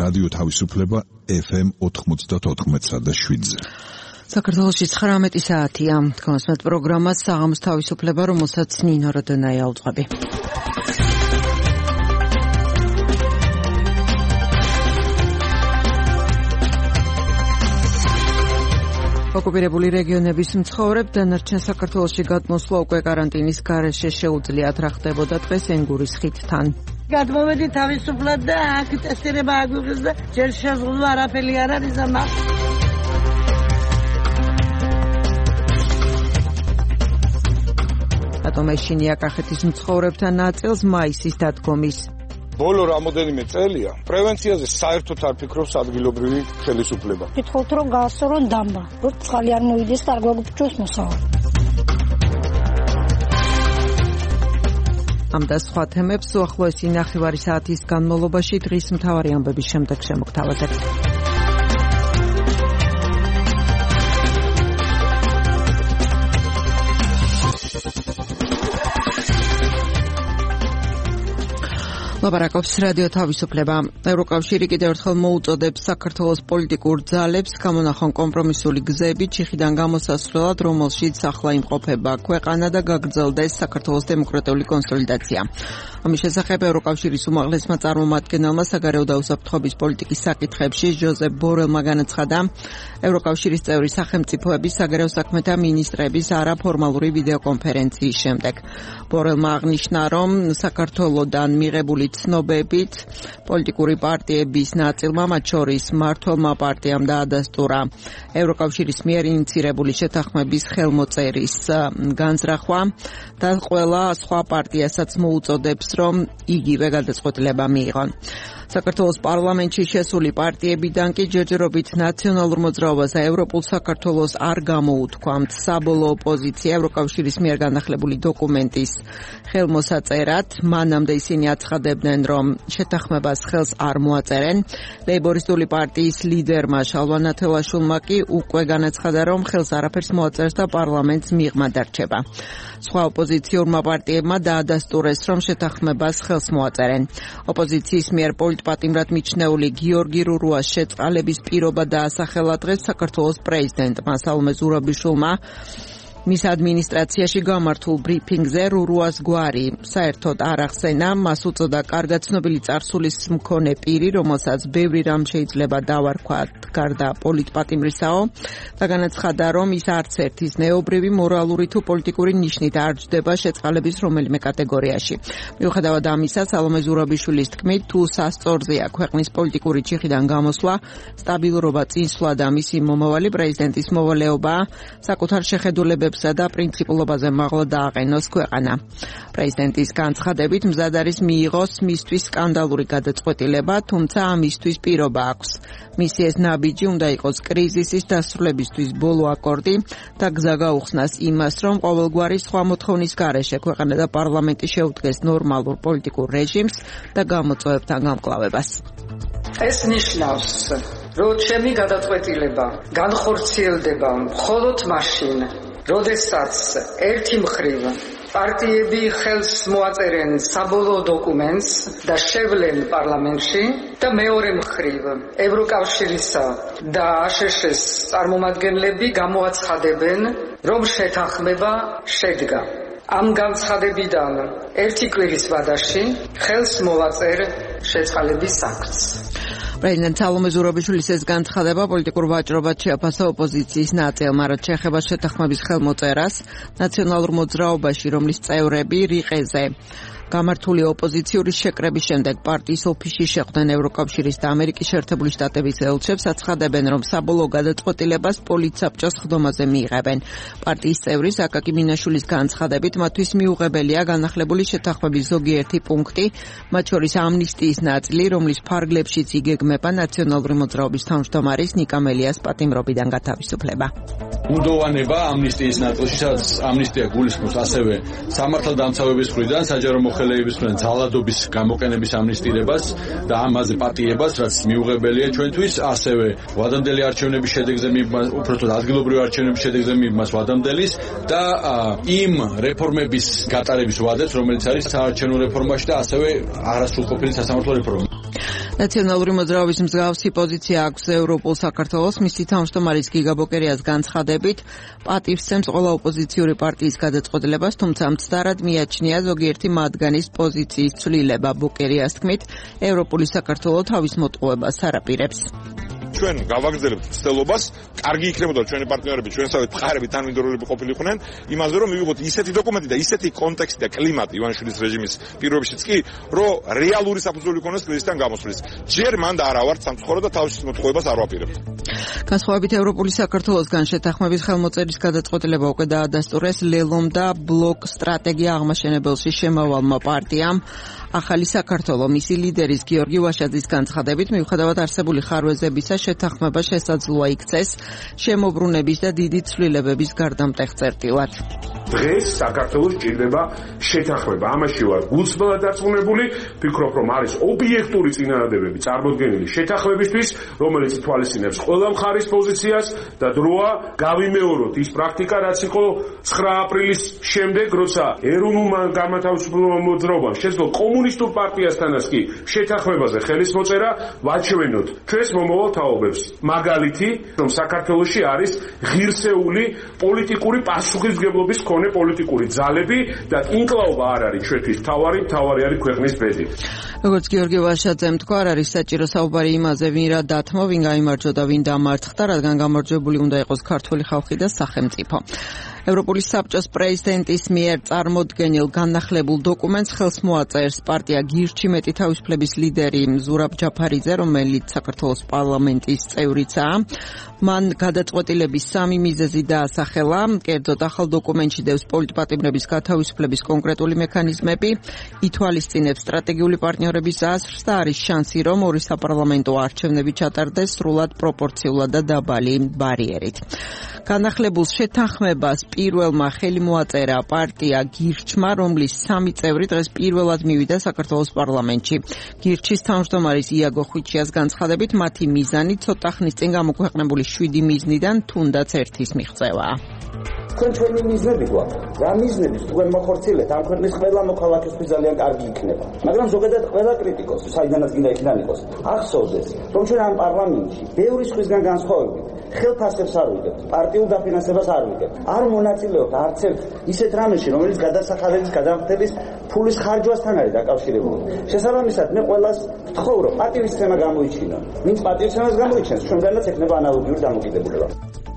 რადიო თავისუფლება FM 94.7-ზე. საქართველოში 19 საათია. Თქვენს პროგრამას საღამოს თავისუფლება, რომელსაც ნინო როდონაია უძღვები. ოკუპირებული რეგიონების მცხოვრებ დანარჩენ საქართველოში გადმოსვლა უკვე კარანტინის გარეშე შეუძლიათ. რა ხდებოდა დღეს ენგურის ხიდთან. გადმოვედი თავისუფლად და აქ ტესტირება აგვიღეს და ჯერ შეზღუდვა არაფერი არ არის ამა. ატომეშინია კახეთის მცხოვრებთან ნაწილს მაისის დადგომის. ბოლო რამოდენიმე წელია პრევენციაზე საერთოდ არ ფიქრობს ადგილობრივი ხელისუფლება. კითხავთ რომ გაასწორონ დამბა, რომ წყალი არ მოვიდეს და არ გვაგუპჭოს მოსავალი. ამ და სხვა თემებს უახლოესი ნახევარი საათის განმავლობაში დღის მთავარი ამბების შემდეგ შემოგთავაზებთ. ლაპარაკობს რადიო თავისუფლება. ევროკავშირი კიდევ ერთხელ მოუწოდებს საქართველოს პოლიტიკურ ძალებს გამონახონ კომპრომისული გზები ჩიხიდან გამოსასვლელად, რომელშიც ახლა იმყოფება ქვეყანა და გაგრძელდეს საქართველოს დემოკრატიული კონსოლიდაცია. ამის შესახებ ევროკავშირის უმაღლესმა წარმომადგენელმა საგარეო და უსაფრთხოების პოლიტიკის საკითხებში ჟოზეფ ბორელმა განაცხადა, ევროკავშირის წევრი სახელმწიფოების საგარეო საქმეთა მინისტრების არაფორმალური ვიდეოკონფერენციის შემდეგ. ბორელმა აღნიშნა, რომ საქართველოდან მიღებული ცნობებით პოლიტიკური პარტიების ნაწილმა, მათ შორის მმართველმა პარტიამ დაადასტურა ევროკავშირის მიერ ინიცირებული შეთანხმების ხელმოწერის განზრახვა და ყველა სხვა პარტიასაც მოუწოდებს, რომ იგივე გადაწყვეტილება მიიღონ. საქართველოს პარლამენტში შესული პარტიებიდან კი ჯერჯერობით ნაციონალურ მოძრაობას და ევროპულ საქართველოს არ გამოუთქვამთ საბოლოო პოზიცია ევროკავშირის მიერ განახლებული დოკუმენტის ხელმოსაწერად. მანამდე ისინი აცხადებდნენ, რომ შეთანხმებას ხელს არ მოაწერენ. ლეიბორისტული პარტიის ლიდერმა შალვა ნათელაშვილმა კი უკვე განაცხადა, რომ ხელს არაფერს მოაწერს და პარლამენტს მიღმა დარჩება. სხვა ოპოზიციურმა პარტიებმა დაადასტურეს, რომ შეთანხმებას ხელს მოაწერენ. ოპოზიციის მიერ პოლიტპატიმრად მიჩნეული გიორგი რურუას შეწყალების პირობა დაასახელა დღეს საქართველოს პრეზიდენტმა სალომე ზურაბიშვილმა. მის ადმინისტრაციაში გამართულ ბრიფინგზე რურუას გვარი საერთოდ არ ახსენა, მას უწოდა კარგად ცნობილი წარსულის მქონე პირი, რომელსაც ბევრი რამ შეიძლება დავარქვათ გარდა პოლიტპატიმრისაო და განაცხადა, რომ ის არც ერთის ნეობრივი, მორალური თუ პოლიტიკური ნიშნით არ ჯდება შეწყალების რომელიმე კატეგორიაში. მიუხედავად ამისა, სალომე ზურაბიშვილის თქმით, თუ სასწორზეა ქვეყნის პოლიტიკური ჩიხიდან გამოსვლა, სტაბილურობა წინსვლა და მისი მომავალი პრეზიდენტის მოვალეობა საკუთარ შეხედულებებს და პრინციპულობაზე მაღლა დააყენოს ქვეყანა. პრეზიდენტის განცხადებით მზად არის მიიღოს მისთვის სკანდალური გადაწყვეტილება, თუმცა ამისთვის პირობა აქვს. მისი ეს ნაბიჯი უნდა იყოს კრიზისის დასრულებისთვის ბოლო აკორდი და გზა გაუხსნას იმას, რომ ყოველგვარი სხვა მოთხოვნის გარეშე ქვეყანა და პარლამენტი შეუდგეს ნორმალურ პოლიტიკურ რეჟიმს და გამოწვევებთან გამკლავებას. ეს ნიშნავს, რომ ჩემი გადაწყვეტილება განხორციელდება მხოლოდ მაშინ, როდესაც ერთი მხრივ პარტიები ხელს მოაწერენ საბოლოო დოკუმენტს და შევლენ პარლამენტში და მეორე მხრივ ევროკავშირისა და აშშ-ის წარმომადგენლები გამოაცხადებენ, რომ შეთანხმება შედგა. ამ განცხადებიდან ერთი კვირის ვადაში ხელს მოვაწერ შეწყალების აქტს. პრეზიდენტ სალომე ზურაბიშვილის ეს განცხადება პოლიტიკურ ვაჭრობად შეაფასა ოპოზიციის ნაწილმა, რაც შეეხება შეთანხმების ხელმოწერას ნაციონალურ მოძრაობაში, რომლის წევრები რიყეზე გამართული ოპოზიციური შეკრების შემდეგ პარტიის ოფისში შეხვდნენ ევროკავშირის და ამერიკის შეერთებული შტატების ელჩებს, აცხადებენ, რომ საბოლოო გადაწყვეტილებას პოლიტსაბჭოს ხდომაზე მიიღებენ. პარტიის წევრის აკაკი მინაშვილის განცხადებით, მათთვის მიუღებელია განახლებული შეთანხმების ზოგიერთი პუნქტი, მათ შორის ამნისტიის ნაწილი, რომლის ფარგლებშიც იგეგმება ნაციონალური მოძრაობის თავმჯდომარის ნიკა მელიას პატიმრობიდან გათავისუფლება. უდოვანება ამნისტიის ნაწილში, სადაც ამნისტია გულისხმობს ასევე სამართალდამცავების მხრიდან საჯარო მოხელეების მხრიდან ძალადობის გამოყენების ამნისტირებას და ამაზე პატიებას, რაც მიუღებელია ჩვენთვის, ასევე ვადამდელი არჩევნების შედეგზე უბრალოდ ადგილობრივი არჩევნების შედეგზე მას ვადამდელის და იმ რეფორმების გატარების ვადებს, რომელიც არის საარჩევნო რეფორმაში და ასევე არასრულყოფილი სასამართლო რეფორმა. ნაციონალური მოძრაობის მსგავსი პოზიცია აქვს ევროპულ საქართველოს. მისი თავმჯდომარის გიგა ბოკერიას განცხადებით პატივსცემს ყველა ოპოზიციური პარტიის გადაწყვეტილებას, თუმცა მცდარად მიაჩნია ზოგიერთი მათგანის პოზიციის ცვლილება. ბოკერიას თქმით, ევროპული საქართველო თავის მოტყუებას არ აპირებს. ჩვენ გავაგრძელებთ ცდელობას, კარგი იქნებოდა ჩვენი პარტნიორები, ჩვენსავე მყარები თანმიმდევრულები ყოფილიყნენ, იმაზე რომ მივიღოთ ისეთი დოკუმენტი და ისეთი კონტექსტი და კლიმატი ივანიშვილის რეჟიმის პირობებშიც კი, რომ რეალური საფუძველი ქონდეს კრიზისიდან გამოსვლის. ჯერ მან და არა ვართ სამწუხარო და თავის მოტყუებას არ ვაპირებთ. განსხვავებით ევროპული საქართველოსგან შეთანხმების ხელმოწერის გადაწყვეტილება უკვე დაადასტურეს ლელომ და ბლოკ სტრატეგია აღმაშენებელში შემავალმა პარტიამ. ახალი საქართველო მისი ლიდერის გიორგი ვაშაძის განცხადებით მიუხედავად არსებული ხარვეზებისა შეთანხმება შესაძლოა იქცეს შემოbrunების და დიდი ცვლილებების გარდამტეხ წერტილად. დღეს საქართველოს ჭირდება შეთანხმება. ამაში ვარ გულწრფელად დარწმუნებული, ვფიქრობ, რომ არის ობიექტური წინადადებები წარმოდგენილი შეთანხმებისთვის, რომელიც ითვალისწინებს ყველა მხარის პოზიციას და დროა გავიმეოროთ ის პრაქტიკა, რაც იყო 9 აპრილის შემდეგ, როცა ეროვნულმა განმათავისუფლებელ მოძრაობამ შეძლო კომუნისტურ პარტიასთანაც კი შეთანხმებაზე ხელის მოწერა, ვაჩვენოთ ჩვენს მომავალ თაობებს. მაგალითი, რომ საქართველოში არის ღირსეული პოლიტიკური პასუხისმგებლობის მქონე პოლიტიკური ძალები და ინკლაუვა არ არის ჩვენთვის თავარი არის ქვეყნის ბედი. როგორც გიორგი ვაშაძემ თქვა, არ არის საჭირო საუბარი იმაზე, ვინ რა დათმო, ვინ გაიმარჯვა და ვინ დამარცხდა, რადგან გამარჯვებული უნდა იყოს ქართული ხალხი და სახელმწიფო. ევროპული საბჭოს პრეზიდენტის მიერ წარმოდგენილ განახლებულ დოკუმენტს ხელს მოაწერს პარტია გირჩი მეტი თავისუფლების ლიდერი ზურაბ ჯაფარიძე, რომელიც საქართველოს პარლამენტის წევრიცაა. მან გადაწყვეტილების 3 მიზეზი დაასახელა. კერძოდ, ახალ დოკუმენტში დევს პოლიტპატიმრების გათავისუფლების კონკრეტული მექანიზმები, ითვალისწინებს სტრატეგიული პარტნიორების აზრს და არის შანსი, რომ ორი საპარლამენტო არჩევნები ჩატარდეს სრულად პროპორციულად და დაბალი ბარიერით. განახლებულ შეთანხმებას პირველმა ხელი მოაწერა პარტია გირჩმა, რომლის 3 წევრი დღეს პირველად მივიდა საქართველოს პარლამენტში. გირჩის თავმჯდომარის იაგო ხვიჩიას განცხადებით, მათი მიზანი ცოტა ხნის წინ გამოქვეყნებული 7 მიზნიდან თუნდაც ერთის მიღწევაა. თქვენ ჩვენი მიზნები გვაქვს. რა მიზნები თქვენ მოხორციელებთ, ამ ქვეყნის ყველა მოქალაქისთვის ძალიან კარგი იქნება. მაგრამ ზოგადად ყველა კრიტიკოსი, საიდანაც გინდა იქიდან იყოს, ახსოვდეს, რომ ჩვენ ამ პარლამენტში ბევრი სხვისგან განსხვავებით ხელფასებს არ ვიგებთ, პარტიულ დაფინანსებას არ ვიგებთ. არ მონაწილეობთ არც ერთ ისეთ რამეში, რომელიც გადასახადების გადამხდების ფულის ხარჯვასთან არის დაკავშირებული. შესაბამისად, მე ყველას ვთხოვ, რომ პატივისცემა გამოიჩინონ. ვინც პატივისცემას გამოიჩენს, ჩვენგანაც ექნება ანალოგიური დამოკიდებულება.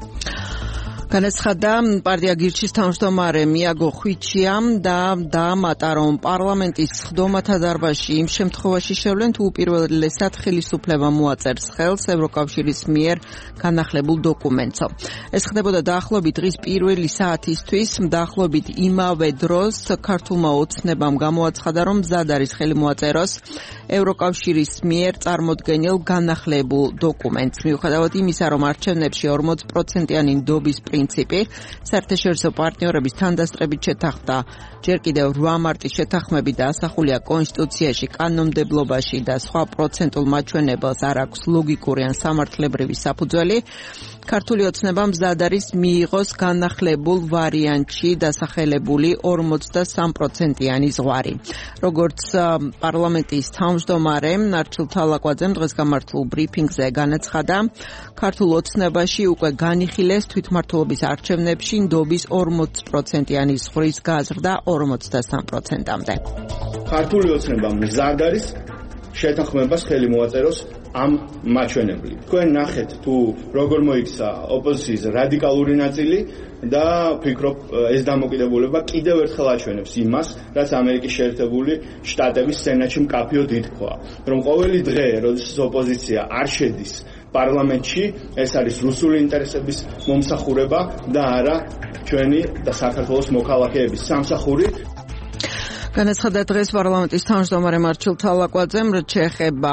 განაცხადა პარტია გირჩის თავმჯდომარე მიაგო ხვიჩიამ და დაამატა, რომ პარლამენტის სხდომათა დარბაზში იმ შემთხვევაში შევლენ, თუ უპირველესად ხელისუფლება მოაწერს ხელს ევროკავშირის მიერ განახლებულ დოკუმენტს. ეს ხდებოდა დაახლოებით დღის პირველი საათისთვის. დაახლოებით იმავე დროს ქართულმა ოცნებამ გამოაცხადა, რომ მზად არის ხელი მოაწეროს ევროკავშირის მიერ წარმოდგენილ განახლებულ დოკუმენტს. მიუხედავად იმისა, რომ არჩევნებში 40%-იანი ნდობის პრინციპი საერთაშორისო პარტნიორების თანდასწრებით შეთანხმდა, ჯერ კიდევ 8 მარტის შეთანხმები დაასახულია კონსტიტუციაში, კანონმდებლობაში და სხვა პროცენტულ მაჩვენებელს არ აქვს ლოგიკური ან სამართლებრივი საფუძველი. ქართული ოცნება მზად არის მიიღოს განახლებულ ვარიანტში დასახელებული 43%-იანი ზღვარი. როგორც პარლამენტის თავმჯდომარე არჩილ თალაკვაძემ დღეს გამართულ ბრიფინგზე განაცხადა, ქართულ ოცნებაში უკვე განიხილეს თვითმმართველობის არჩევნებში ნდობის 40%-იანი ზღვრის გაზრდა 43%-მდე. ქართული ოცნება მზად არის შეთანხმებას ხელი მოაწეროს ამ მაჩვენებლით. თქვენ ნახეთ თუ როგორ მოიქცა ოპოზიციის რადიკალური ნაწილი და ფიქრობ ეს დამოკიდებულება კიდევ ერთხელ აჩვენებს იმას, რაც ამერიკის შეერთებული შტატების სენატში მკაფიოდ ითქვა, რომ ყოველი დღე, როდესაც ოპოზიცია არ შედის პარლამენტში, ეს არის რუსული ინტერესების მომსახურება და არა ჩვენი და საქართველოს მოქალაქეების სამსახური. განაცხადა დღეს პარლამენტის თავმჯდომარე არჩილ თალაკვაძემ, რაც შეეხება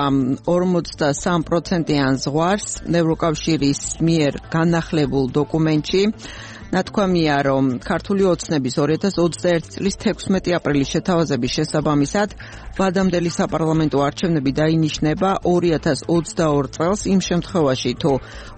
43%-იან ზღვარს ევროკავშირის მიერ განახლებულ დოკუმენტში. ნათქვამია, რომ ქართული ოცნების 2021 წლის 16 აპრილის შეთავაზების შესაბამისად ვადამდელი საპარლამენტო არჩევნები დაინიშნება 2022 წელს, იმ შემთხვევაში, თუ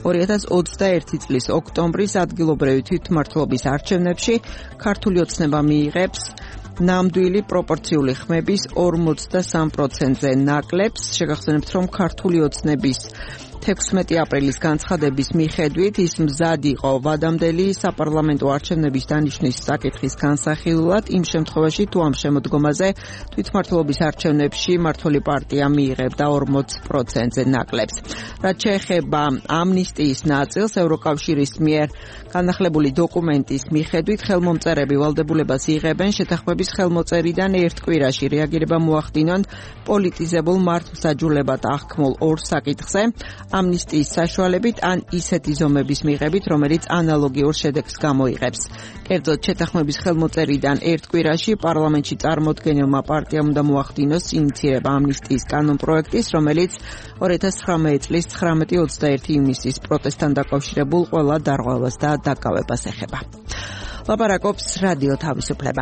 2021 წლის ოქტომბრის ადგილობრივი თვითმმართველობის არჩევნებში ქართული ოცნება მიიღებს ნამდვილი პროპორციული ხმების 43%-ზე ნაკლებს. შეგახსენებთ, რომ ქართული ოცნების 16 აპრილის განცხადების მიხედვით ის მზად იყო ვადამდელი საპარლამენტო არჩევნების დანიშვნის საკითხის განსახილვად იმ შემთხვევაში, თუ ამ შემოდგომაზე თვითმმართველობის არჩევნებში მმართველი პარტია მიიღებდა 40%-ზე ნაკლებს. რაც შეეხება ამნისტიის ნაწილს, ევროკავშირის მიერ განახლებული დოკუმენტის მიხედვით ხელმომწერები ვალდებულებას იღებენ შეთანხმების ხელმოწერიდან ერთ კვირაში რეაგირება მოახდინონ პოლიტიზებულ მართლმსაჯულებად აღქმულ ორ საკითხზე, ამნისტიის საშუალებით ან ისეთი ზომების მიღებით, რომელიც ანალოგიურ შედეგს გამოიღებს. კერძოდ, შეთანხმების ხელმოწერიდან ერთ კვირაში პარლამენტში წარმოდგენილმა პარტიამ უნდა მოახდინოს ინიციირება ამნისტიის კანონპროექტის, რომელიც 2019 წლის 19-21 ივნისის პროტესტთან დაკავშირებულ ყველა დარღვევას და დაკავებას ეხება. ლაპარაკობს რადიო თავისუფლება.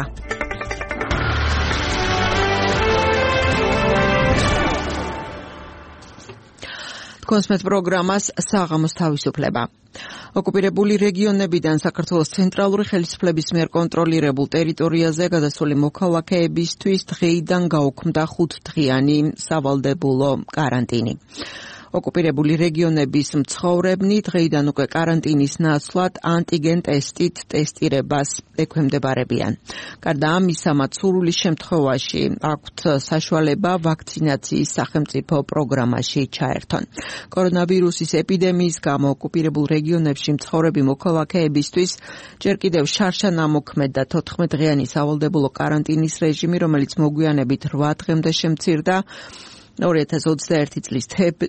კონსმეთ პროგრამას საღამოს თავისუფლება. ოკუპირებული რეგიონებიდან საქართველოს ცენტრალური ხელისუფლების მიერ კონტროლირებულ ტერიტორიაზე გადასული მოქალაქეებისთვის დღეიდან გაუქმდა 5-დღიანი სავალდებულო კარანტინი. ოკუპირებული რეგიონების მცხოვრებნი დღეიდან უკვე კარანტინის ნაცვლად ანტიგენ ტესტით ტესტირებას ექვემდებარებიან. გარდა ამისა, მათ სურვილის შემთხვევაში აქვთ საშუალება ვაქცინაციის სახელმწიფო პროგრამაში ჩაერთონ. კორონავირუსის ეპიდემიის გამო ოკუპირებულ რეგიონებში მცხოვრები მოქალაქეებისთვის ჯერ კიდევ შარშან ამოქმედ და 14-დღიანი სავალდებულო კარანტინის რეჟიმი, რომელიც მოგვიანებით 8 დღემდე შემცირდა 2021 წლის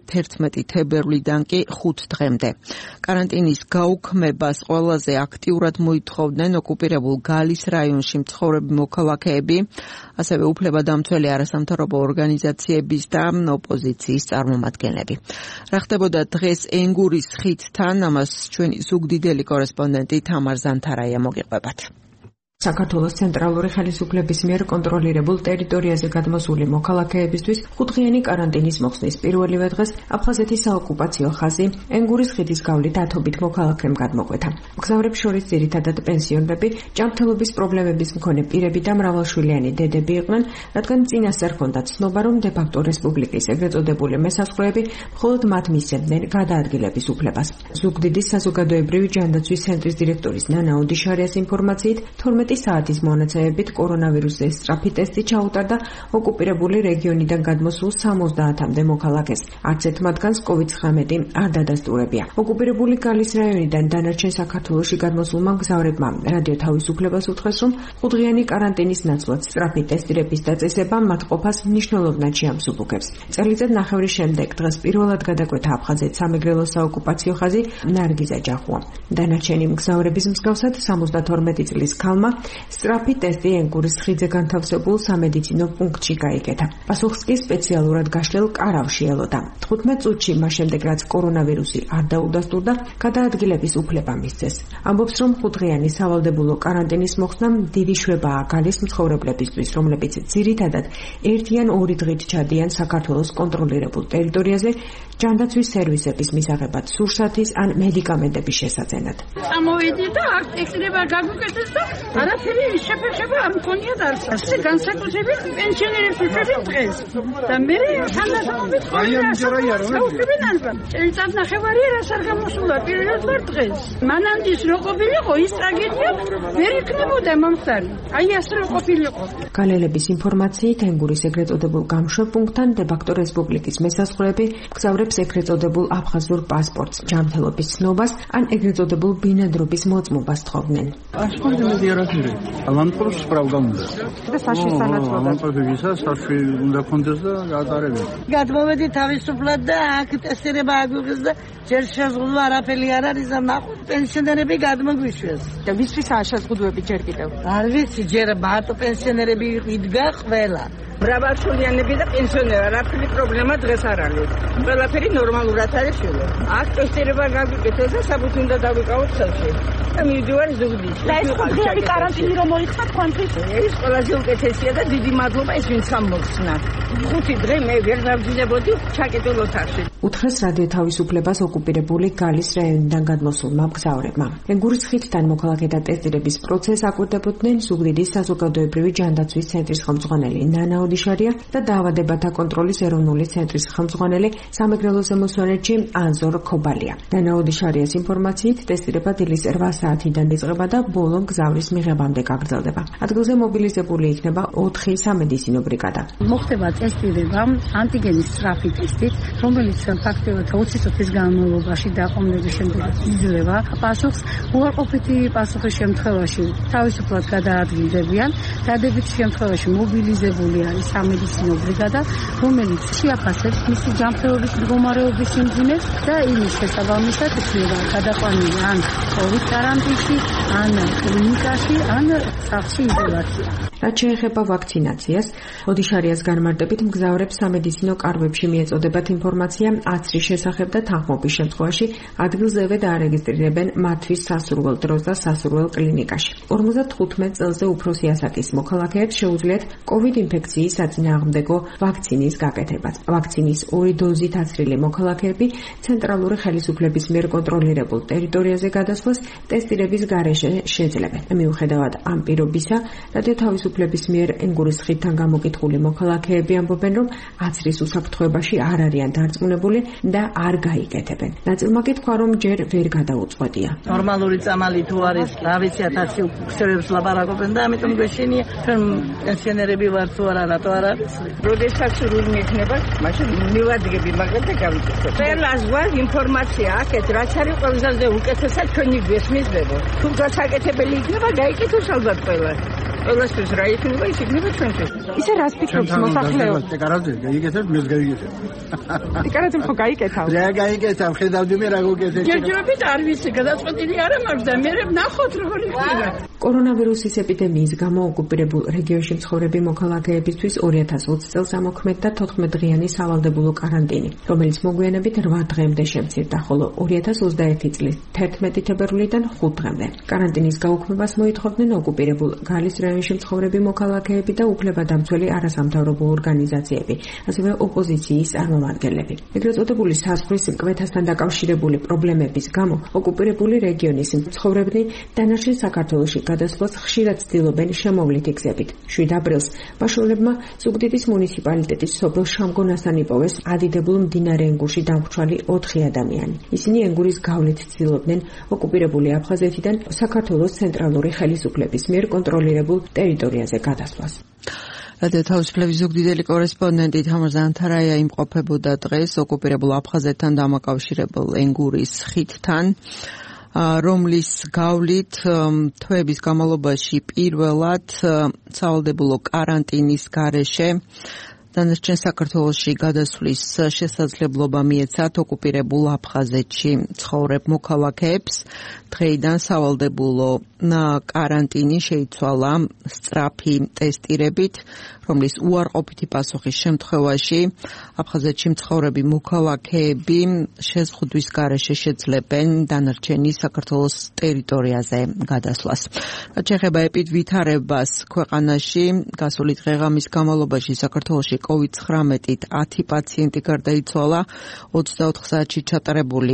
11 თებერვლიდან კი 5 დღემდე. კარანტინის გაუქმებას ყველაზე აქტიურად მოითხოვდნენ ოკუპირებულ გალის რაიონში მცხოვრები მოქალაქეები, ასევე უფლებადამცველი არასამთავრობო ორგანიზაციების და ოპოზიციის წარმომადგენლები. რა ხდებოდა დღეს ენგურის ხიდთან, ამას ჩვენი ზუგდიდელი კორესპონდენტი თამარ ზანთარაია მოგიყვებათ. საქართველოს ცენტრალური ხელისუფლების მიერ კონტროლირებულ ტერიტორიაზე გადმოსული მოქალაქეებისთვის 5-დღიანი კარანტინის მოხსნის პირველივე დღეს აფხაზეთის საოკუპაციო ხაზი ენგურის ხიდის გავლით ათობით მოქალაქემ გადმოკვეთა. მგზავრებს შორის ძირითადად პენსიონერები, ჭამთელობის პრობლემების მქონე პირები და მრავალშვილიანი დედები იყვნენ, რადგან წინასწარ ჰქონდათ ცნობა, რომ დე-ფაქტო რესპუბლიკის ეგრეთ წოდებული მესაზღვრეები მხოლოდ მათ მისცემდნენ გადაადგილების უფლებას. ზუგდიდის საზოგადოებრივი ჯანდაცვის ცენტრის დირექტორის ნანა ოდიშარიას ინფორმაციით 12 საათის მონაცემებით კორონავირუსზე სწრაფი ტესტი ჩაუტარდა ოკუპირებული რეგიონიდან გადმოსულ 70-მდე მოქალაქეს. არც ერთ მათგანს COVID-19 არ დადასტურებია. ოკუპირებული გალის რაიონიდან დანარჩენ საქართველოში გადმოსულმა მგზავრებმა რადიო თავისუფლებას უთხრეს, რომ 5-დღიანი კარანტინის ნაცვლად სწრაფი ტესტირების დაწესება მათ ყოფას მნიშვნელოვნად შეამსუბუქებს. წელიწად ნახევრის შემდეგ დღეს პირველად გადაკვეთა აფხაზეთ სამეგრელოს საოკუპაციო ხაზი ნარგიზა ჯახუა. დანარჩენი მგზავრების მსგავსად 72 წლის ქალმა სწრაფი ტესტი ენგურის ხიდზე განთავსებულ სამედიცინო პუნქტში გაიგეთა. პასუხს კი სპეციალურად გაშლილ კარავში ელოდა. 15 წუთში მას შემდეგ, რაც კორონავირუსი არ დაუდასტურდა, გადაადგილების უფლება მისცეს. ამბობს, რომ 5-დღიანი სავალდებულო კარანტინის მოხსნა დიდი შვებაა გალის მცხოვრებლებისთვის, რომლებიც ძირითადად 1 ან 2 დღით ჩადიან საქართველოს კონტროლირებულ ტერიტორიაზე ჯანდაცვის სერვისების მისაღებად, სურსათის ან მედიკამენტების შესაძენად. ამოვიდი და აქ ტესტირება გაგვიკეთეს და არაფერი შეფერხება არ მქონიათ არც. ასე განსაკუთრებით პენსიონერებს უშვებენ დღეს. და მე თანასწორობით ყოველდღიურად ანბა. წელიწად ნახევარი რას არ გამოსულა პირველად ვარ დღეს. მანანდის რო ყოფილიყო ის ტრაგედია ვერ იქნებოდა მომხდარი. აი ასე რო ყოფილიყო. გალელების ინფორმაციით ენგურის ეგრეთ წოდებულ გამშვებპუნქტთან დე-ფაქტო რესპუბლიკის მესაზღვრეები მგზავრებს ეგრეთ წოდებულ აფხაზურ პასპორტს, ჯანმრთელობის ცნობას ან ეგრეთ წოდებულ ბინადრობის მოწმობას თხოვდნენ. ლანდპროს სპრავდა უნდა. და საშუალო სანაცვლოდ. ლანდპროსისა საშუალო უნდა კონდეს და გაატარებინე. გადმოვედი თავისუფლად და აქ ტესტირება აგვიღეს და ჯერ შეზღუდვა არაფერი არ არის და ნახოთ პენსიონერები გადმოგვიშვეს. და ვისთვისაა შეზღუდვები ჯერ კიდევ? არ ვიცი, ჯერ მარტო პენსიონერები იდგა ყველა. მრავალშვილიანები და პენსიონერი, არაფერი პრობლემა დღეს არ არის. ყველაფერი ნორმალურად არის შვილო. აქ ტესტირება გაგვიკეთეს და საბუთი უნდა დავიკავოთ ხელში. და მივდივარ ზუგდიდში. და ეს ხუთდღიანი კარანტინი რომ მოიხდა თქვენთვის? ეს ყველაზე უკეთესია და დიდი მადლობა ეს ვინც ამოგხსნა. 5 დღე მე ვერ დავძინებოდი ჩაკეტილ ოთახში. უთხრეს რადიო თავისუფლებას ოკუპირებული გალის რაიონიდან გადმოსულმა მგზავრებმა. ენგურის ხიდთან მოქალაქეთა ტესტირების პროცესს აკვირდებოდნენ ზუგდიდის საზოგადოებრივი ჯანდაცვის ცენტრის ხელმძღვანელი ნანა ოდიშარია და დაავადებათა კონტროლის ეროვნული ცენტრის ხელმძღვანელი სამეგრელოზე მოსვენეთში ანზორ ქობალია. ნანა ოდიშარიას ინფორმაციით ტესტირება დილის 8 საათიდან იწყება და ბოლო მგზავრის მიღებამდე გაგრძელდება. ადგილზე მობილიზებული იქნება 4 სამედიცინო ბრიგადა. მოხდება ტესტირება ანტიგენის სწრაფი ტესტით, რომელიც ფაქტობრივად 20 წუთის განმავლობაში დაყოვნების შემდეგ იძლევა პასუხს. უარყოფითი პასუხის შემთხვევაში თავისუფლად გადაადგილდებიან. დადებით შემთხვევაში მობილიზებული არის სამედიცინო ბრიგადა, რომელიც შეაფასებს მისი ჯანმრთელობის მდგომარეობის სიმძიმეს და იმის შესაბამისად იქნება გადაყვანილი ან COVID კარანტინში, ან კლინიკაში, ან სახლში იზოლაცია. რაც შეეხება ვაქცინაციას, ოდიშარიას განმარტებით მგზავრებს სამედიცინო კარვებში მიეწოდებათ ინფორმაცია აცრის შესახებ და თანხმობის შემთხვევაში ადგილზევე დაარეგისტრირებენ მათთვის სასურველ დროს და სასურველ კლინიკაში. 55 წელზე უფროსი ასაკის მოქალაქეებს შეუძლიათ COVID ინფექციის საწინააღმდეგო ვაქცინის გაკეთებაც. ვაქცინის 2 დოზით აცრილი მოქალაქეები ცენტრალური ხელისუფლების მიერ კონტროლირებულ ტერიტორიაზე გადასვლას ტესტირების გარეშე შეძლებენ. მიუხედავად ამ პირობისა, რადიო თავისუფლების მიერ ენგურის ხიდთან გამოკითხული მოქალაქეები ამბობენ, რომ აცრის უსაფრთხოებაში არ არიან დარწმუნებული და არ გაიკეთებენ. ნაწილმა კითხვა, რომ ჯერ ვერ გადაუწყვეტია. ნორმალური წამალი თუ არის, რა ვიცი, 1000 უხსრებს ლაპარაკობენ და ამიტომ გვეშინია, ჩვენ პენსიონერები ვართ თუ არა, რატო არ არის? როდესაც სურვილი მექნება, მაშინ მივადგები მაგალითად და გავიკეთებ. ყველას გვაქვს ინფორმაცია აქეთ, რაც არის ყველაზე უკეთესად ჩვენი გვესმისდებო. თუმცა საკეთებელი იქნება, გაიკეთოს ალბათ ყველა. ყველასთვის რა იქნება, ის იქნება ჩვენთვის. ისე რას ფიქრობს მოსახლეობა? დეკარაზე გაიგეთებ, მის გაიგეთებ. დეკარაზე ხო გაიკეთავ? რა გაიკეთავ, ხედავდი მე რა გოგეთე. ჯერჯერობით არ ვიცი, გადაწყვეტილი არ მაქვს და მე ვნახოთ როგორ იქნება. კორონავირუსის ეპიდემიის გამო ოკუპირებულ რეგიონში მცხოვრები მოქალაქეებისთვის 2020 წელს ამოქმედდა 14 დღიანი სავალდებულო კარანტინი, რომელიც მოგვიანებით 8 დღემდე შემცირდა, ხოლო 2021 წლის 11 თებერვლიდან 5 დღემდე. კარანტინის გაუქმებას მოითხოვდნენ ოკუპირებულ გალის რაიონში მცხოვრები მოქალაქეები და უფლებადამცველი არასამთავრობო ორგანიზაციები, ასევე ოპოზიციის წარმომადგენლები. ეგრეთ წოდებული საზღვრის მკვეთრასთან დაკავშირებული პრობლემების გამო ოკუპირებული რეგიონის მცხოვრებნი დანარჩენ საქართველოში გადასვლას ხშირად ცდილობენ შემოვლითი გზებით. 7 აპრილს ბაშულებმა ზუგდიდის მუნიციპალიტეტის სოფელ შამგონასთან იპოვეს ადიდებულ მდინარე ენგურში დამრჩვალი 4 ადამიანი. ისინი ენგურის გავლით ცდილობდნენ ოკუპირებული აფხაზეთიდან საქართველოს ცენტრალური ხელისუფლების მიერ კონტროლირებულ ტერიტორიაზე გადასვლას. რადიო თავისუფლების ზუგდიდელი კორესპონდენტი თამარ ზანთარაია იმყოფებოდა დღეს ოკუპირებულ აფხაზეთთან დამაკავშირებულ ენგურის ხიდთან, რომლის გავლით თვეების განმავლობაში პირველად სავალდებულო კარანტინის გარეშე დანარჩენ საქართველოში გადასვლის შესაძლებლობა მიეცათ ოკუპირებულ აფხაზეთში ცხოვრებ მოქალაქეებს. დღეიდან სავალდებულო კარანტინი შეიცვალა სწრაფი ტესტირებით, რომლის უარყოფითი პასუხის შემთხვევაში აფხაზეთში მცხოვრები მოქალაქეები შეზღუდვის გარეშე შეძლებენ დანარჩენი საქართველოს ტერიტორიაზე გადასვლას. რაც შეეხება ეპიდვითარებას ქვეყანაში, გასული დღე-ღამის განმავლობაში საქართველოში COVID-19-ით 10 პაციენტი გარდაიცვალა, 24 საათში ჩატარებული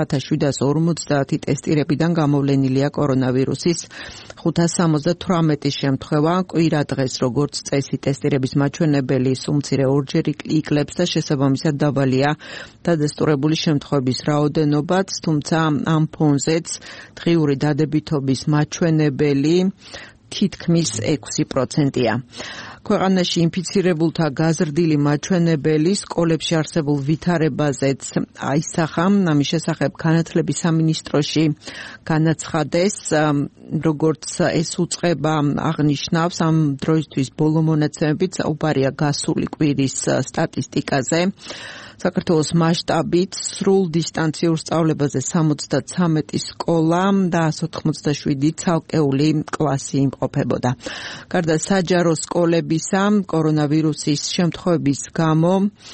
9750 ტესტირებიდან გამოვლენილია კორონავირუსის 578 შემთხვევა. კვირა დღეს, როგორც წესი, ტესტირების მაჩვენებელი სუმცირე ორჯერ იკლებს და შესაბამისად დაბალია დადასტურებული შემთხვევების რაოდენობაც, თუმცა ამ ფონზეც დღიური დადებითობის მაჩვენებელი თითქმის 6%-ია. ქვეყანაში ინფიცირებულთა გაზრდილი მაჩვენებელი სკოლებში არსებულ ვითარებაზეც აისახა. ამის შესახებ განათლების სამინისტროში განაცხადეს, როგორც ეს უწყება აღნიშნავს, ამ დროისთვის ბოლო მონაცემებით საუბარია გასული კვირის სტატისტიკაზე. საქართველოს მასშტაბით სრულ დისტანციურ სწავლებაზე 73 სკოლა და 187 ცალკეული კლასი იმყოფებოდა. გარდა საჯარო სკოლების მიღებისა კორონავირუსის შემთხვევების გამო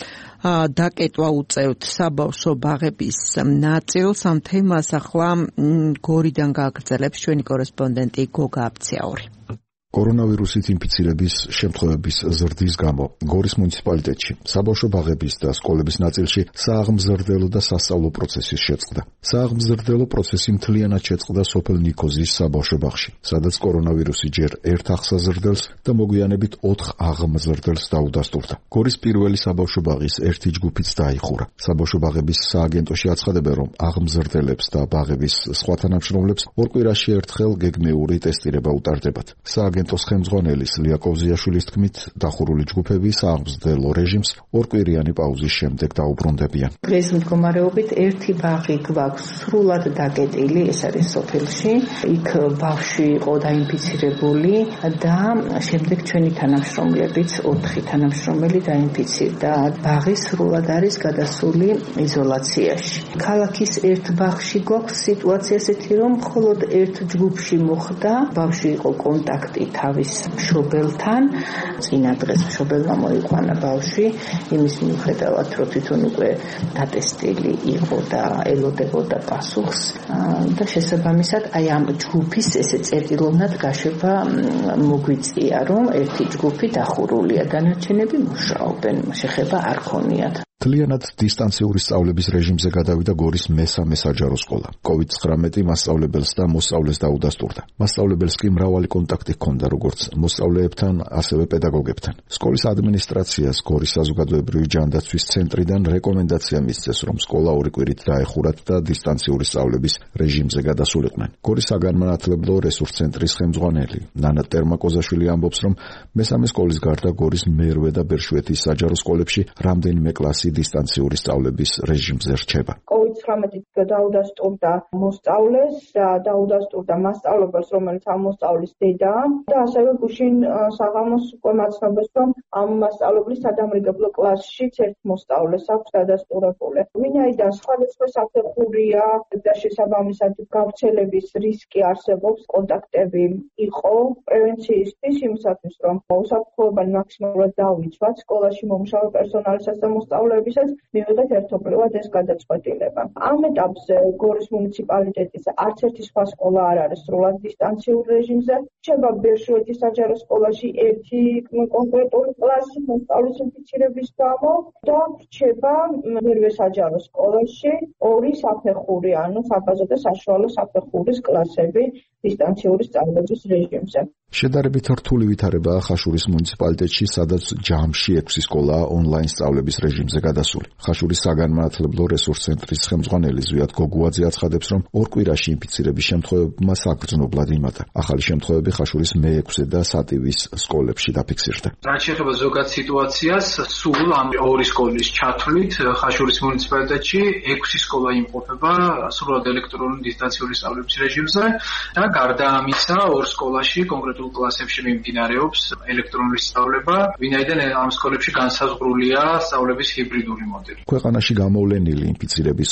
დაკეტვა უწევთ საბავშვო ბაღების ნაწილს. ამ თემას ახლა გორიდან გააგრძელებს ჩვენი კორესპონდენტი გოგა აბციაური. კორონავირუსით ინფიცირების შემთხვევების ზრდის გამო გორის მუნიციპალიტეტში საბავშვო ბაღების და სკოლების ნაწილში სააღმზრდელო და სასწავლო პროცესი შეწყდა. სააღმზრდელო პროცესი მთლიანად შეწყდა სოფელ ნიქოზის საბავშვო ბაღში, სადაც კორონავირუსი ჯერ ერთ აღსაზრდელს და მოგვიანებით 4 აღმზრდელს დაუდასტურდა. გორის პირველი საბავშვო ბაღის ერთი ჯგუფიც დაიხურა. საბავშვო ბაღების სააგენტოში აცხადებენ, რომ აღმზრდელებს და ბაღების სხვა თანამშრომლებს ორ კვირაში ერთხელ გეგმიური ტესტირება უტარდებათ. სააგენტოს ხელმძღვანელის ლია კოვზიაშვილის თქმით, დახურული ჯგუფები სააღმზრდელო რეჟიმს ორკვირიანი პაუზის შემდეგ დაუბრუნდებიან. დღეს მდგომარეობით ერთი ბაღი გვაქვს სრულად დაკეტილი, ეს არის სოფელში. იქ ბავშვი იყო დაინფიცირებული და შემდეგ ჩვენი თანამშრომლებიც 4 თანამშრომელი დაინფიცირდა. ბაღი სრულად არის გადასული იზოლაციაში. ქალაქის ერთ ბაღში გვაქვს სიტუაცია ესეთი, რომ მხოლოდ ერთ ჯგუფში მოხდა, ბავშვი იყო კონტაქტი თავის მშობელთან. წინა დღეს მშობელმა მოიყვანა ბავშვი, იმის მიუხედავად, რომ თვითონ უკვე დატესტილი იყო და ელოდებოდა პასუხს და შესაბამისად აი ამ ჯგუფის ესე წერტილოვნად გაშვება მოგვიწია, რომ ერთი ჯგუფი დახურულია, დანარჩენები მუშაობენ, შეხება არ ქონიათ. მთლიანად დისტანციური სწავლების რეჟიმზე გადავიდა გორის მესამე საჯარო სკოლა. COVID-19 მასწავლებელს და მოსწავლეს დაუდასტურდა. მასწავლებელს კი მრავალი კონტაქტი ჰქონდა როგორც მოსწავლეებთან, ასევე პედაგოგებთან. სკოლის ადმინისტრაციას გორის საზოგადოებრივი ჯანდაცვის ცენტრიდან რეკომენდაცია მისცეს, რომ სკოლა 2 კვირით დაეხურათ და დისტანციური სწავლების რეჟიმზე გადასულიყვნენ. გორის საგანმანათლებლო რესურს ცენტრის ხელმძღვანელი ნანა ტერმაკოზაშვილი ამბობს, რომ მესამე სკოლის გარდა გორის მერვე და ბერშვეთის საჯარო სკოლებში რამდენიმე კლასი დისტანციური სწავლების რეჟიმზე რჩება. COVID-19 დაუდასტურდა მოსწავლეს და დაუდასტურდა მასწავლებელს, რომელიც ამ მოსწავლის დედაა და ასევე გუშინ საღამოს უკვე მაცნობეს, რომ ამ მასწავლებლის სადამრიგებლო კლასშიც ერთ მოსწავლეს აქვს დადასტურებული. ვინაიდან სხვადასხვა საფეხურია და შესაბამისად გავრცელების რისკი არსებობს, კონტაქტები იყო პრევენციისთვის, იმისათვის, რომ უსაფრთხოებანი მაქსიმალურად დავიცვათ, სკოლაში მომუშავე პერსონალისაც და მოსწავლეებისაც მივიღეთ ერთობლივად ეს გადაწყვეტილება. ამ ეტაპზე გორის მუნიციპალიტეტის არც ერთი სხვა სკოლა არ არის სრულად დისტანციურ რეჟიმზე. რჩება ბერშვეთის საჯარო სკოლაში ერთი კონკრეტული კლასი მოსწავლის ინფიცირების გამო და რჩება მერვე საჯარო სკოლაში 2 საფეხური, ანუ საბაზო და საშუალო საფეხურის კლასები დისტანციური სწავლების რეჟიმზე. შედარებით რთული ვითარებაა ხაშურის მუნიციპალიტეტში, სადაც ჯამში 6 სკოლა ონლაინ სწავლების რეჟიმზე გადასული. ხაშურის საგანმანათლებლო რესურს ცენტრის ხელმძღვანელი ზვიად გოგუაძე აცხადებს, რომ 2 კვირაში ინფიცირების შემთხვევებმა საგრძნობლად იმატა. ახალი შემთხვევები ხაშურის მე-6 და სატივის სკოლებში დაფიქსირდა. რაც შეეხება ზოგად სიტუაციას, სულ ამ 2 სკოლის ჩათვლით ხაშურის მუნიციპალიტეტში 6 სკოლა იმყოფება სრულად ელექტრონული დისტანციური სწავლების რეჟიმზე და გარდა ამისა 2 სკოლაში კონკრეტულ კლასებში მიმდინარეობს ელექტრონული სწავლება, ვინაიდან ამ სკოლებში განსაზღვრულია სწავლების ჰიბრიდული მოდელი. ქვეყანაში გამოვლენილი ინფიცირების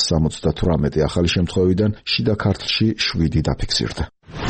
578 ახალი შემთხვევიდან შიდა ქართლში 7 დაფიქსირდა.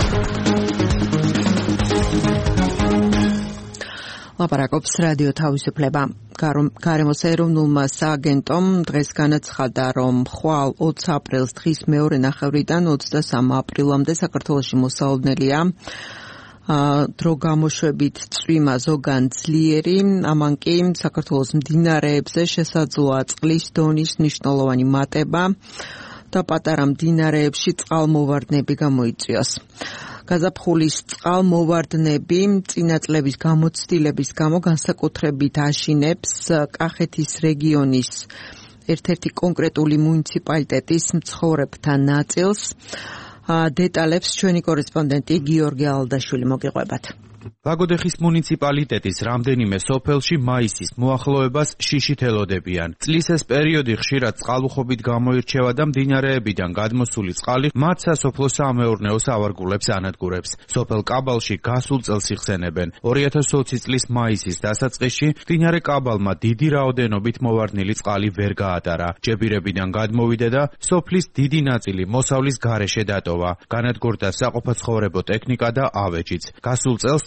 ლაპარაკობს რადიო თავისუფლება. გარემოს ეროვნულმა სააგენტომ დღეს განაცხადა, რომ ხვალ 20 აპრილს დღის მეორე ნახევრიდან 23 აპრილამდე საქართველოში მოსალოდნელია დრო გამოშვებით წვიმა ზოგან ძლიერი, ამან კი საქართველოს მდინარეებზე შესაძლოა წყლის დონის მნიშვნელოვანი მატება და პატარა მდინარეებში წყალმოვარდნები გამოიწვიოს. გაზაფხულის წყალმოვარდნები წინა წლების გამოცდილების გამო განსაკუთრებით აშინებს კახეთის რეგიონის ერთ-ერთი კონკრეტული მუნიციპალიტეტის მცხოვრებთა ნაწილს. დეტალებს ჩვენი კორესპონდენტი გიორგი ალდაშვილი მოგიყვებათ. ლაგოდეხის მუნიციპალიტეტის რამდენიმე სოფელში მაისის მოახლოებას შიშით ელოდებიან. წლის ეს პერიოდი ხშირად წყალუხობით გამოირჩევა და მდინარეებიდან გადმოსული წყალი მათ სასოფლო-სამეურნეო სავარგულებს ანადგურებს. სოფელ კაბალში გასულ წელს იხსენებენ. 2020 წლის მაისის დასაწყისში მდინარე კაბალმა დიდი რაოდენობით მოვარდნილი წყალი ვერ გაატარა. ჯებირებიდან გადმოვიდა და სოფლის დიდი ნაწილი მოსავლის გარეშე დატოვა. განადგურდა საყოფაცხოვრებო ტექნიკა და ავეჯიც. გასულ წელს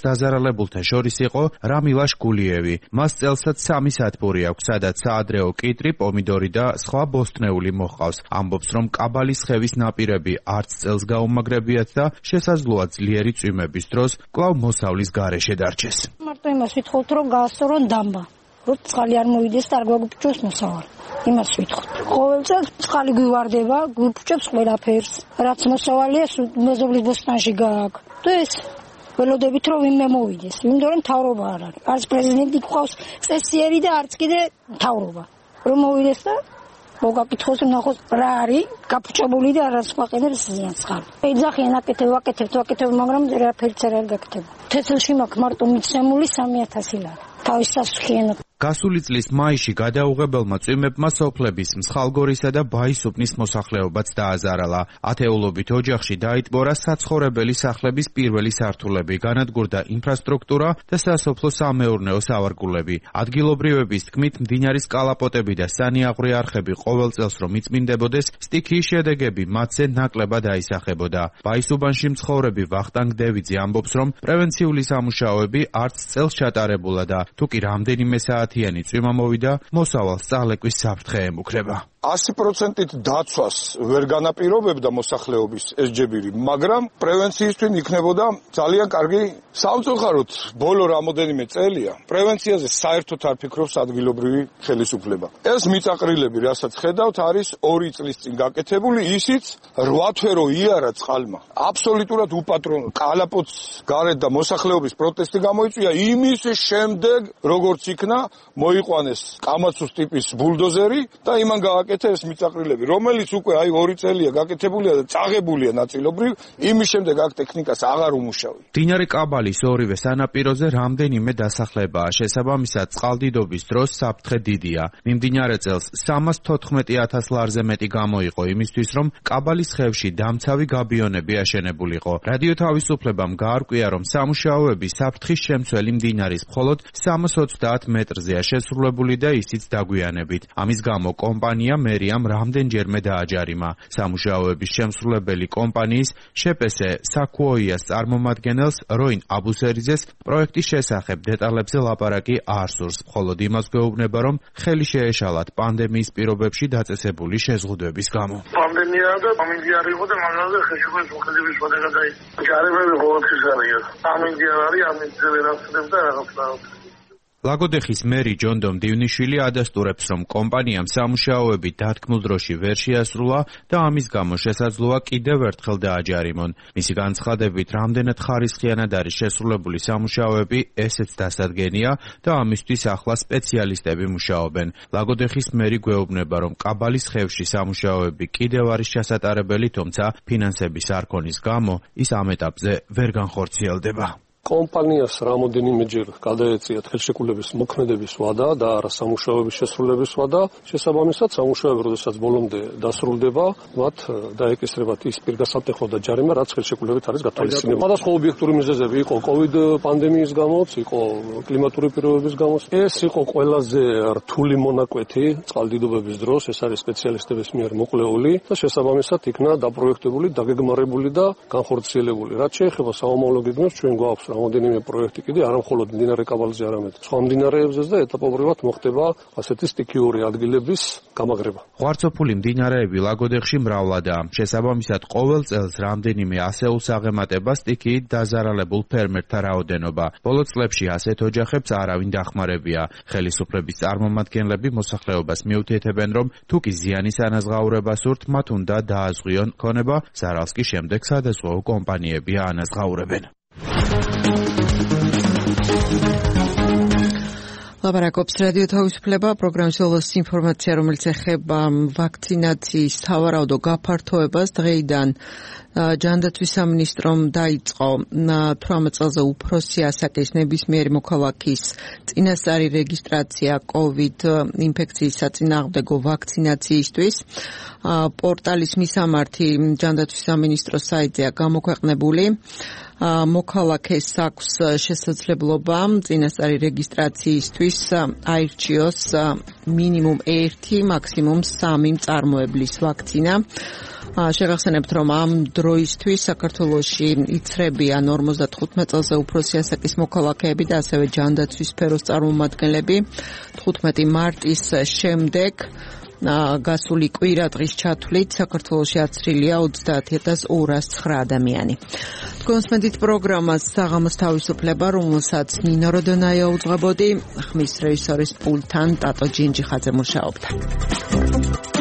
დაზარალებულთა შორის იყო რამილაშ გულიევი. მას წელსაც 3 სათბური აქვს, სადაც საადრეო კიტრი, პომიდორი და სხვა ბოსტნეული მოჰყავს. ამბობს, რომ კაბალის ხევის ნაპირები არც წელს გაუმაგრებიათ და შესაძლოა ძლიერი წვიმების დროს კვლავ მოსავლის გარეშე დარჩეს. მარტო იმას ვითხოვთ, რომ გაასწორონ დამბა. რომ წყალი არ მოვიდეს და არ გვაგუფუჭოს მოსავალი. იმას ვითხოვთ. ყოველ წელს წყალი გვივარდება, გვიფუჭებს ყველაფერს. რაც მოსავალია, მეზობლის ბოსტანში გააქვს. და ეს ველოდებით რომ ვინმე მოვიდეს, იმიტომ რომ მთავრობა არ არის. არც პრეზიდენტი გვყავს წესიერი და არც კიდე მთავრობა. რომ მოვიდეს და მოგაკითხოს ნახოს რა არის გაფუჭებული და არას ყაყენებს ზიანს ხარ. ეძახიან აკეთებ, მაგრამ ვერაფერიც არ გაკეთება. თეთრში მაქვს მარტო მიცემული 3000 ლარი. თავის სასუქიანად. გასული წლის მაისში გადაუღებელმა წვიმებმა სოფლების მსხალგორისა და ბაისუბნის მოსახლეობაც დააზარალა. ათეულობით ოჯახში დაიტბორა საცხოვრებელი სახლების პირველი სართულები, განადგურდა ინფრასტრუქტურა და სასოფლო-სამეურნეო სავარგულები. ადგილობრივების თქმით, მდინარის კალაპოტები და სანიაღვრე არხები ყოველ წელს რომ იწმინდებოდეს, სტიქიის შედეგები მათზე ნაკლებად აისახებოდა. ბაისუბანში მცხოვრები ვახტანგ დევიძე ამბობს, რომ პრევენციული სამუშაოები არც წელს ჩატარებულა და თუკი რამდენიმე საათიანი წვიმა მოვიდა, მოსავალს წალეკვის საფრთხე ემუქრება. 100%-ით დაცვას ვერ განაპირობებდა მოსახლეობის ეს ჯებირი, მაგრამ პრევენციისთვის იქნებოდა ძალიან კარგი. სამწუხაროდ, ბოლო რამოდენიმე წელია პრევენციაზე საერთოდ არ ფიქრობს ადგილობრივი ხელისუფლება. ეს მიწაყრილები, რასაც ხედავთ, არის 2 წლის წინ გაკეთებული, ისიც 8 თვერო იარა წყალმა. აბსოლუტურად უპატრონო. კალაპოტს გარეთ და მოსახლეობის პროტესტი გამოიწვია იმის შემდეგ, როგორც იქნა მოიყვანეს კამაცუს ტიპის ბულდოზერი და იმან გააკეთეს მიწაყრილები, რომელიც უკვე 2 წელია გაკეთებულია და წაღებულია ნაწილობრივ, იმის შემდეგ აქ ტექნიკას აღარ უმუშავი. მდინარე კაბალის ორივე სანაპიროზე რამდენიმე დასახლებაა, შესაბამისად წყალდიდობის დროს საფრთხე დიდია. მიმდინარე წელს 314,000 ლარზე მეტი გამოიყო იმისთვის, რომ კაბალის ხევში დამცავი გაბიონები აშენებულიყო. რადიო თავისუფლებამ გაარკვია, რომ სამუშაოები საფრთხის შემცველი მდინარის მხოლოდ 330 მეტრზეა შესრულებული და ისიც დაგვიანებით. ამის გამო კომპანია მერიამ რამდენჯერმე დააჯარიმა. სამუშაოების შემსრულებელი კომპანიის შეპესე საკუოიას წარმომადგენელს როინ აბუსერიძეს პროექტის შესახებ დეტალებზე ლაპარაკი არ სურს, მხოლოდ იმას გვეუბნება, რომ ხელი შეეშალათ პანდემიის პირობებში დაწესებული შეზღუდვების გამო. პანდემია და ამინდიარი იყო და მაგაზე ხელშეკრულების მოხდების შედეგად ჯარებები ყოველთვის არიან. ამინდიარი ამინდზე ვერ ახსნებდა რაღაცა. ლაგოდეხის მერი ჯონდომ დივნიშვილი ადასტურებს, რომ კომპანიამ სამუშაოები დათქმულ დროში ვერ შეასრულა და ამის გამო შესაძლოა კიდევ ერთხელ დააჯარიმონ. მისი განცხადებით, რამდენად ხარისხიანად არის შესრულებული სამუშაოები, ესეც დასადგენია და ამისთვის ახლა სპეციალისტები მუშაობენ. ლაგოდეხის მერი გვეუბნება, რომ კაბალის ხევში სამუშაოები კიდევ არის ჩასატარებელი, თუმცა ფინანსების არ ქონის გამო ის ამ ეტაპზე ვერ განხორციელდება. კომპანიას რამოდენიმეჯერ გადაეწიათ ხელშეკრულების მოქმედების ვადა და არა სამუშაოების შესრულების ვადა. შესაბამისად, სამუშაოები, როდესაც ბოლომდე დასრულდება, მათ დაეკისრებათ ის პირგასამტეხო და ჯარიმა, რაც ხელშეკრულებით არის გათვალისწინებული. სხვადასხვა ობიექტური მიზეზები იყო COVID პანდემიის გამოც, იყო კლიმატური პირობების გამოც. ეს იყო ყველაზე რთული მონაკვეთი წყალდიდობების დროს, ეს არის სპეციალისტების მიერ მოკვლეული და შესაბამისად იქნა დაპროექტებული, დაგეგმარებული და განხორციელებული. რაც შეეხება საომავლო გეგმებს, ჩვენ გვაქვს რამოდენიმე პროექტი კიდე არა მხოლოდ მდინარე კაბალზე, არამედ სხვა მდინარეებზეც და ეტაპობრივად მოხდება ასეთი სტიქიური ადგილების გამაგრება. ღვარცოფული მდინარეები ლაგოდეხში მრავლადაა. შესაბამისად, ყოველ წელს რამდენიმე ასეულს აღემატება სტიქიით დაზარალებულ ფერმერთა რაოდენობა. ბოლო წლებში ასეთ ოჯახებს არავინ დახმარებია. ხელისუფლების წარმომადგენლები მოსახლეობას მიუთითებენ, რომ თუკი ზიანის ანაზღაურება სურთ, მათ უნდა დააზღვიონ ქონება, ზარალს კი შემდეგ სადაზღვეო კომპანიები ანაზღაურებენ. ლაპარაკობს რადიო თავისუფლება, პროგრამის ბოლოს ინფორმაცია, რომელიც ეხება ვაქცინაციის სავარაუდო გაფართოებას. დღეიდან ჯანდაცვის სამინისტრომ დაიწყო 18 წელზე უფროსი ასაკის ნებისმიერი მოქალაქის წინასწარი რეგისტრაცია COVID ინფექციის საწინააღმდეგო ვაქცინაციისთვის. პორტალის მისამართი ჯანდაცვის სამინისტროს საიტზეა გამოქვეყნებული. მოქალაქეს აქვს შესაძლებლობა წინასწარი რეგისტრაციისთვის აირჩიოს მინიმუმ 1, მაქსიმუმ 3 მწარმოებლის ვაქცინა. შეგახსენებთ, რომ ამ დროისთვის საქართველოში იცრებიან 55 წელზე უფროსი ასაკის მოქალაქეები და ასევე ჯანდაცვის სფეროს წარმომადგენლები. 15 მარტის შემდეგ გასული კვირა-დღის ჩათვლით საქართველოში აცრილია 30,209 ადამიანი. კონსმედით პროგრამას საღამოს თავისუფლება, რომელსაც ნინო როდონაია უძღვებოდი, ხმის რეჟისორის პულტთან ტატო ჯინჯიხაძე მუშაობდა.